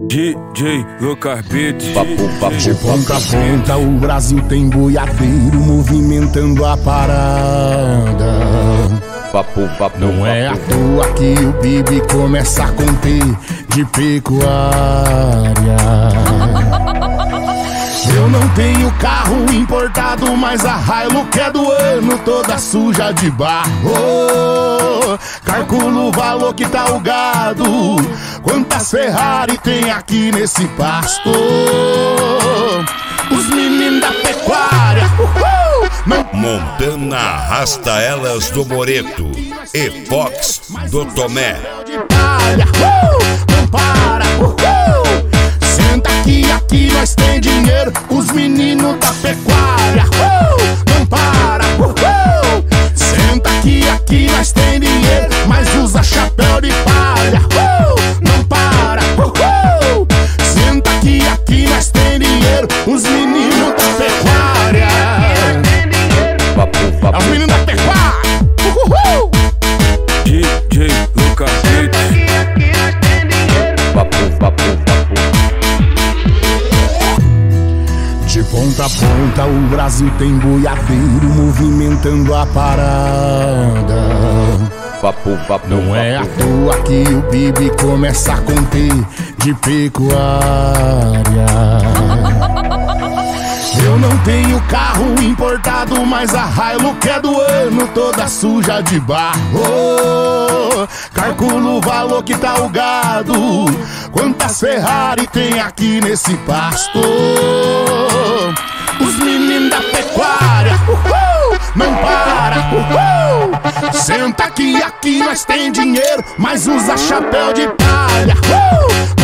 DJ Lucas Beats. De ponta a ponta o Brasil tem boiadeiro movimentando a parada. Não é à toa que o Bibi começa a conter de pecuária. Eu não tenho carro importado, mas a Hilux é do ano, toda suja de barro. Calculo o valor que tá o gado, quantas Ferrari tem aqui nesse pasto. Os meninos da pecuária, Montana arrasta elas do Moreto e Fox do Tomé. Não para, senta aqui nós tem dinheiro. Os meninos da pecuária, não para, senta aqui nós tem dinheiro, mas usa chapéu de palha. Não para, senta aqui nós tem dinheiro. Os meninos da pecuária, os meninos da pecuária. DJ Lucas Beats. De ponta a ponta o Brasil tem boiadeiro movimentando a parada. Não é à toa que o Bibi começa a conter de pecuária. Eu não tenho carro importado, mas a Hilux é do ano, toda suja de barro. Calculo o valor que tá o gado, quantas Ferrari tem aqui nesse pasto. Os meninos da pecuária, não para, senta aqui nós tem dinheiro, mas usa chapéu de palha.